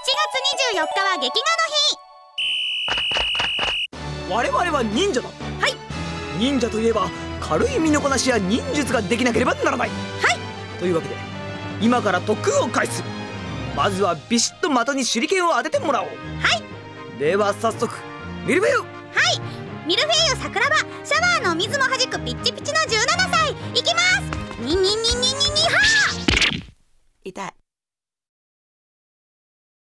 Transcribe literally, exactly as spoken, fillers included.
ちがつにじゅうよっかは劇画の日。 我々は忍者だ。 はい。 忍者といえば軽い身のこなしや忍術ができなければならない。 はい。 というわけで今から特訓を開始する。まずはビシッと的に手裏剣を当ててもらおう。 はい。 では早速ミルフェユ。 はい。ミルフェイユ桜庭シャワーの水もはじくピッチピチのじゅうななさいいきます。